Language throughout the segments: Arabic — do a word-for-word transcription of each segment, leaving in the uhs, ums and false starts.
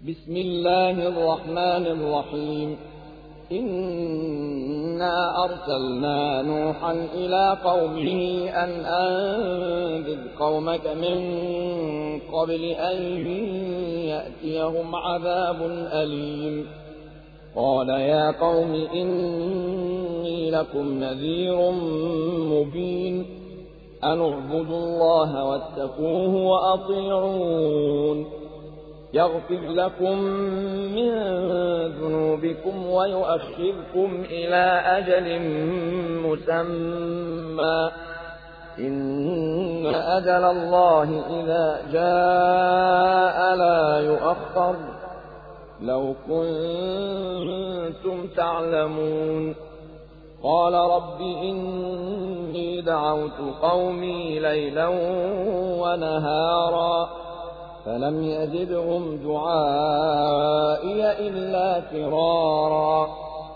بسم الله الرحمن الرحيم. إنا أرسلنا نوحا إلى قومه أن أنذر قومك من قبل أن يأتيهم عذاب أليم. قال يا قوم إني لكم نذير مبين أن اعبدوا الله واتقوه وأطيعون يغفر لكم من ذنوبكم ويؤخركم إلى أجل مسمى إن أجل الله إذا جاء لا يؤخر لو كنتم تعلمون. قال رب إني دعوت قومي ليلا ونهارا فلم يزدهم دعائي إلا فرارا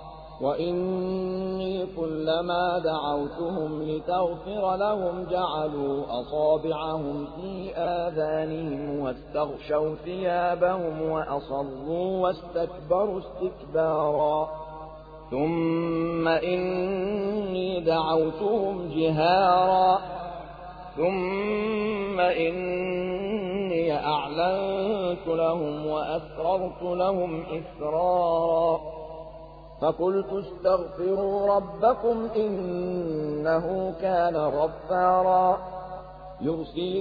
وإني كلما دعوتهم لتغفر لهم جعلوا أصابعهم في آذانهم واستغشوا ثيابهم وأصروا واستكبروا استكبارا ثم إني دعوتهم جهارا ثم إني أعلنت لهم وأسررت لهم إسرارا فقلت استغفروا ربكم إنه كان غفارا يرسل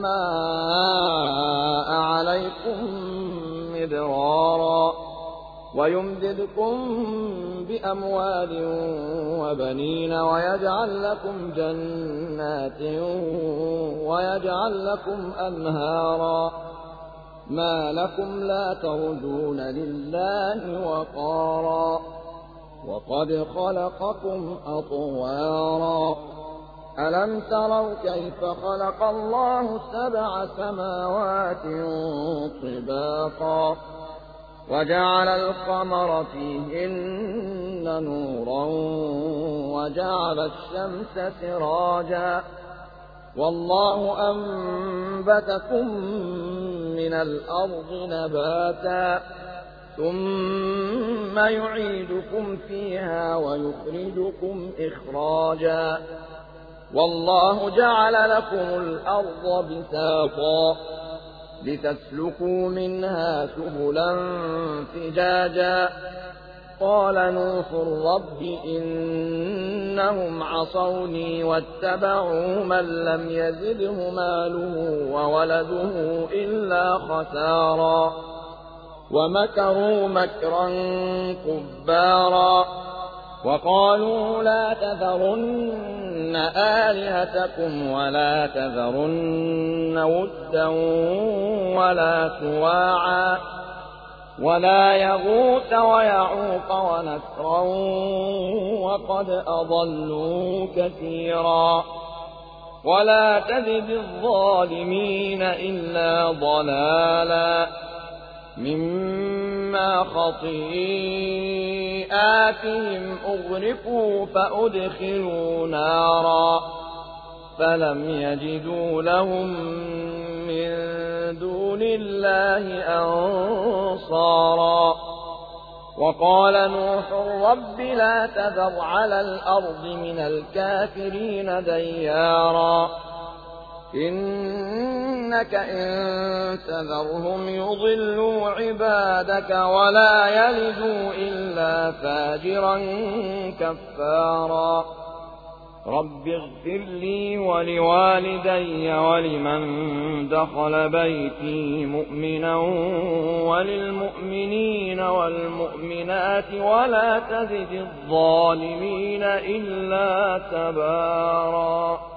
السماء عليكم مدرارا ويمددكم بأموال وبنين ويجعل لكم جنات ويجعل لكم أنهارا ما لكم لا ترجون لله وقارا وقد خلقكم أطوارا ألم تروا كيف خلق الله سبع سماوات طباقا وجعل القمر فيهن نورا وجعل الشمس سراجا والله أنبتكم من الأرض نباتا ثم يعيدكم فيها ويخرجكم إخراجا والله جعل لكم الأرض بساطا لتسلكوا منها سبلا فجاجا قال نوح رب إنهم عصوني واتبعوا من لم يزده ماله وولده إلا خسارا ومكروا مكرا كبارا وقالوا لا تذرن آلهتكم ولا تذرن ودا ولا سواعا ولا يغوث ويعوق ونسرا وقد أضلوا كثيرا ولا تزد الظالمين إلا ضلالا مما خطيئاتهم أغرقوا فأدخلوا نارا فلم يجدوا لهم من دون الله أنصارا وقال نوح رب لا تذر على الأرض من الكافرين ديارا إنك إن تذرهم يضلوا عبادك ولا يلدوا إلا فاجرا كفارا رب اغفر لي ولوالدي ولمن دخل بيتي مؤمنا وللمؤمنين والمؤمنات ولا تزد الظالمين إلا تبارا.